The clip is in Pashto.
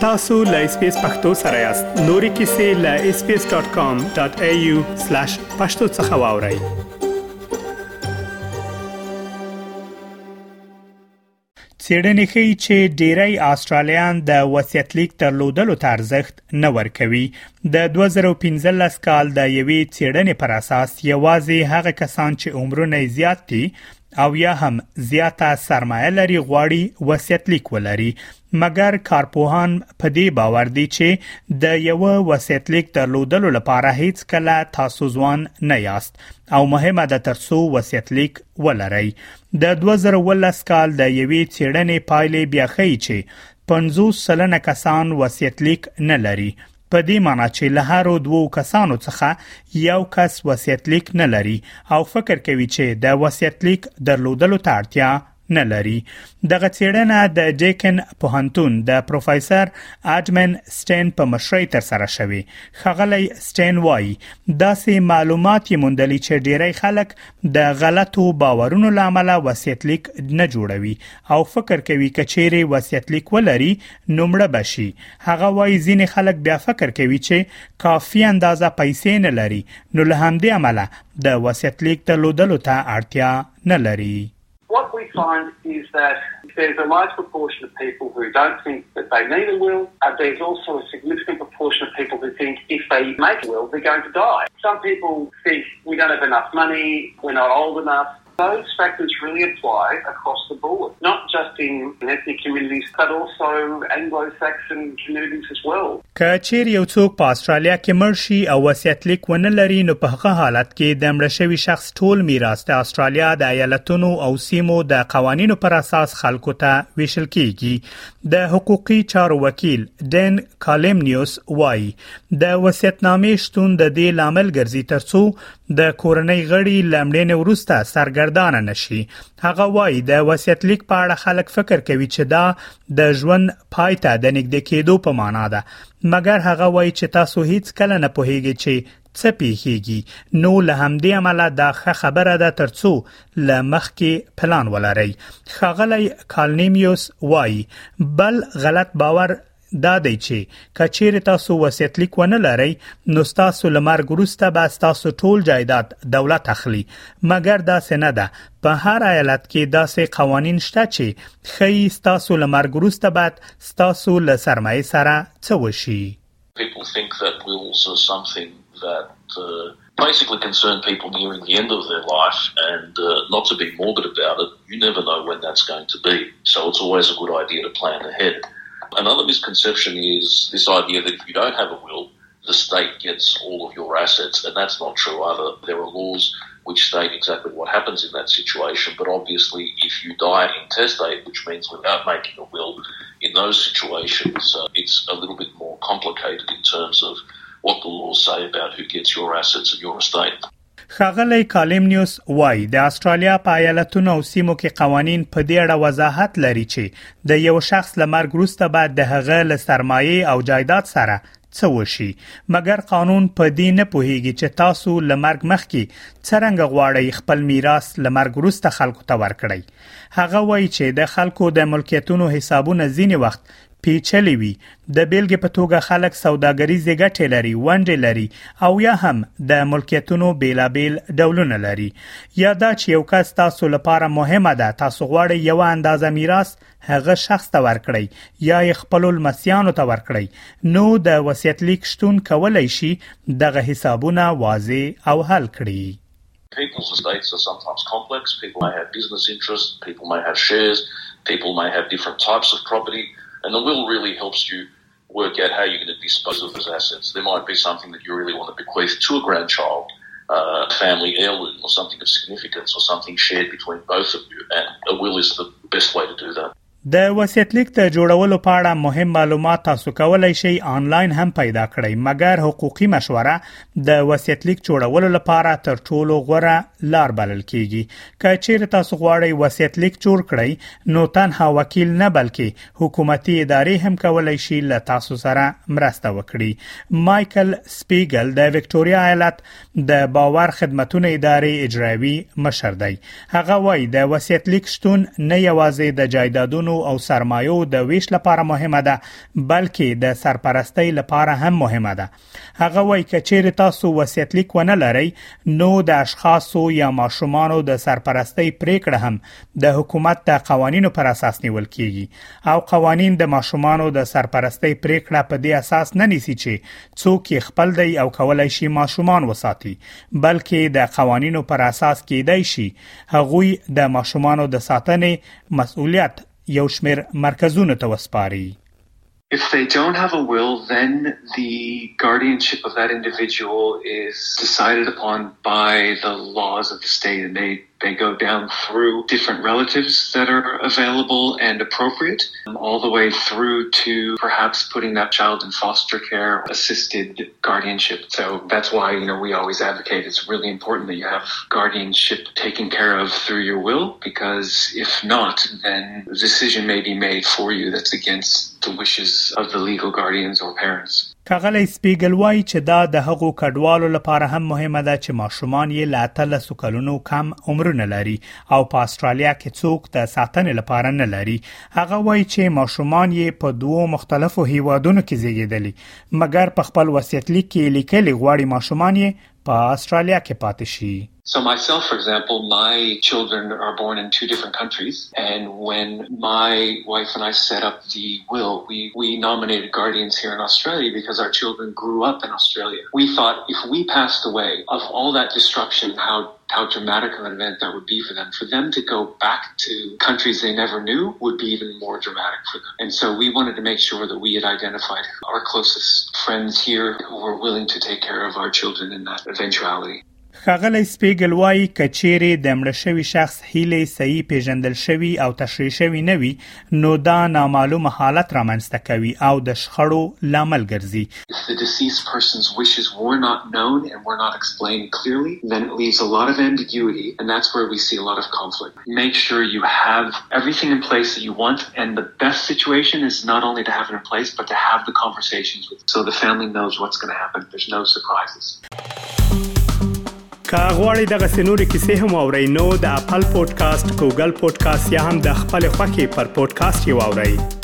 tasu.lspacepakhtosarayast nori kisi.lspace.com.au/pakhtosakhawauri. څېړنې ښیي چې ډېری آسترالیان د وصیت لیک درلودلو ته ارزښت نه ورکوي. د 2015 کال د یوې څېړنې پر اساس یوازې هغه کسان چې عمرونه زیات دي او یا هم زیاته سرمایه لري غواړي وصیت لیک ولري. مګر کارپوهان په دې باور دي چې د یو وصیت لیک درلودلو لپاره هیڅ کله تاسو ځوان نه یاست او مهمه ده ترڅو وصیت لیک ولرئ. د 2018 کال د یوې څېړنې پایلې بیا ښیي چې 50% کسان وصیت لیک نه لري. په دې معنی چې له هرو 2 کسانو څخه یو کس وصیت لیک نه لري او فکر کوي چې د وصیت لیک درلودلو ته اړتیا نه لري. دغه څېړنه د ډیکن پوهنتون د پروفیسور اډمن سټین په مشرۍ تر سره شوې. ښاغلی سټین وایي داسې معلومات یې موندلي چې ډېری خلک د غلطو باورونو له امله وصیت لیک نه جوړوي او فکر کوي که چیرې وصیت لیک ولري نو مړه بشي. هغه وایي ځینې خلک بیا فکر کوي چې کافي اندازه پیسې نه لري نو له همدې امله د وصیت لیک درلودلو ته اړتیا نه لري. What we find is that there's a large proportion of people who don't think that they need a will. There's also a significant proportion of people who think if they make a will, they're going to die. Some people think we don't have enough money, we're not old enough. Those factors really apply across the board, not just in ethnic communities, but also Anglo-Saxon communities as well. که چیر یو څوک په استرالیا کې مړ شي او وصیت لیک ونه لري نو په هغه حالت کې د مړ شوي شخص ټول میراث د استرالیا د ایالتونو او سیمو د قوانینو پر اساس خلکو ته ویشل کیږي. د حقوقي چارو وکیل ډین کالمنیوس وایي د وصیتنامې شتون د دې لامل ګرځي ترڅو د کورنۍ غړي لمړنې وروسته سرګردانه نشي. هغه وایي د وصیت لیک په اړه خلک فکر کوي چې دا د ژوند پای ته د نږدې کېدو په معنا ده. مګر هغه وایي چې تاسو هیڅ کله نه پوهیږئ چې څه پیښیږي نو له همدې امله دا ښه خبره ده ترڅو له مخکې پلان ولرئ. ښاغلی کالنیمیوس وایي بل غلط باور دا دی چې کچېر تاسو وصیت لیک ونه لرئ نو تاسو لمرګ وروسته به تاسو ټول جایداد دولت اخلي. مګر دا څه نه ده. په هر ایالت کې داسې قوانین شته چې ښایي تاسو لمرګ وروسته بعد تاسو له سرمایې سره څه وشي. People think that wills are something that basically concern people nearing the end of their life, and not to be morbid about it, you never know when that's going to be. So it's always a good idea to plan ahead. Another misconception is this idea that if you don't have a will, the state gets all of your assets, and that's not true either. There are laws which state exactly what happens in that situation, but obviously if you die intestate, which means without making a will, in those situations it's a little bit more complicated in terms of what the laws say about who gets your assets and your estate. ښاغلی کالمنیوس وایي د استرالیا په ایالتونو او سیمو کې قوانین په دې اړه وضاحت لري چې د یو شخص له مرګ وروسته بعد د هغه له سرمایې او جایداد سره څه وشي. مګر قانون په دې نه پوهیږي چې تاسو له مرګ مخکې څرنګه غواړئ خپل میراث له مرګ وروسته خلکو ته ورکړئ. هغه وایي چې د خلکو د ملکیتونو حسابونه ځینې وخت پیچلې وي. د بیلګې په توګه خلک سوداګریزې ګټې لري، ونډې لري او یا هم د ملکیتونو بیلابیل ډولونه لري. یا دا چې یو کس تاسو لپاره مهمه ده تاسو غواړئ یو اندازه میراث هغه شخص ته ورکړئ یا یې خپل لمسیانو ته ورکړئ نو د وصیت لیک شتون کولای شي دغه حسابونه واضح او حل کړي. People's estates are sometimes complex. People may have business interests, people may have shares, people may have different types of property. And the will really helps you work out how you're going to dispose of those assets. There might be something that you really want to bequeath to a grandchild, a family heirloom or something of significance or something shared between both of you. And a will is the best way to do that. د وصیت لیک ته جوړولو په اړه مهم معلومات تاسو کولای شئ آنلاین هم پیدا کړئ. مګر حقوقي مشوره د وصیت لیک جوړولو لپاره تر ټولو غوره لار بلل کیږي. که چیرې تاسو غواړئ وصیت لیک جوړ کړئ نو تنها وکیل نه بلکې حکومتي ادارې هم کولای شي له تاسو سره مرسته وکړي. مایکل سپیګل د وکټوريا ایالت د باور خدماتو ادارې اجرایي مشر دی. هغه وایي د وصیت لیک شتون نه یوازې د جایدادونو مالونو او سرمایو د ویش لپاره مهمه ده بلکې د سرپرستی لپاره هم مهمه ده. هغه وایي کچېر تاسو وصیت لیک ونه لرئ نو د اشخاصو یا ماشومانو د سرپرستی پریکړه هم د حکومت د قوانینو پر اساس نیول کیږي او قوانین د ماشومانو د سرپرستی پریکړه په دې اساس نه نیسي چې څوک خپل دی او کولای شي ماشومان وساتي بلکې د قوانینو پر اساس کېدای شي هغوی د ماشومانو د ساتنې مسؤلیت یو شمېر مرکزونو ته وسپاري. If they don't have a will, then the guardianship of that individual is decided upon by the laws of the state, and they go down through different relatives that are available and appropriate, all the way through to perhaps putting that child in foster care, assisted guardianship. So that's why, we always advocate it's really important that you have guardianship taken care of through your will, because if not, then a decision may be made for you that's against the wishes of the legal guardians or parents. کاغلی سپیګل وایي چې دا د هغو کډوالو لپاره هم مهمه ده چې ماشومان یې له 13 کلونو کم عمرونه لري او په استرالیا کې څوک د ساتنې لپاره نه لري. هغه وایي چې ماشومان یې په دوه مختلفو هیوادونو کې زیږیدلي مګر په خپل وصیت لیک کې لیکلي غواړي ماشومان یې په استرالیا کې پاتې شي. So myself, for example, my children are born in 2 different countries, and when my wife and I set up the will, we nominated guardians here in Australia because our children grew up in Australia. We thought if we passed away, of all that destruction, how dramatic of an event that would be for them to go back to countries they never knew would be even more dramatic for them. And so we wanted to make sure that we had identified our closest friends here who were willing to take care of our children in that eventuality. ښاغلی سپیګل وایي کچېرې د مړه شوي شخص هیلې صحیح پیژندل شوي او تشریح شوي نه وي نو دا نامعلومه حالت رامنځته کوي او د شخړو لامل ګرځي. If the deceased person's wishes were not known and were not explained clearly, then it leaves a lot of ambiguity, and that's where we see a lot of conflict. Make sure you have everything in place that you want, and the best situation is not only to have it in place, but to have the conversations with, so the family knows what's going to happen. There's no surprises. که غواړئ دغه سنوري کیسې هم اورئ نو د اپل پودکاسټ، ګوګل پودکاسټ یا هم د خپل خوښې پر پودکاسټ یې واورئ.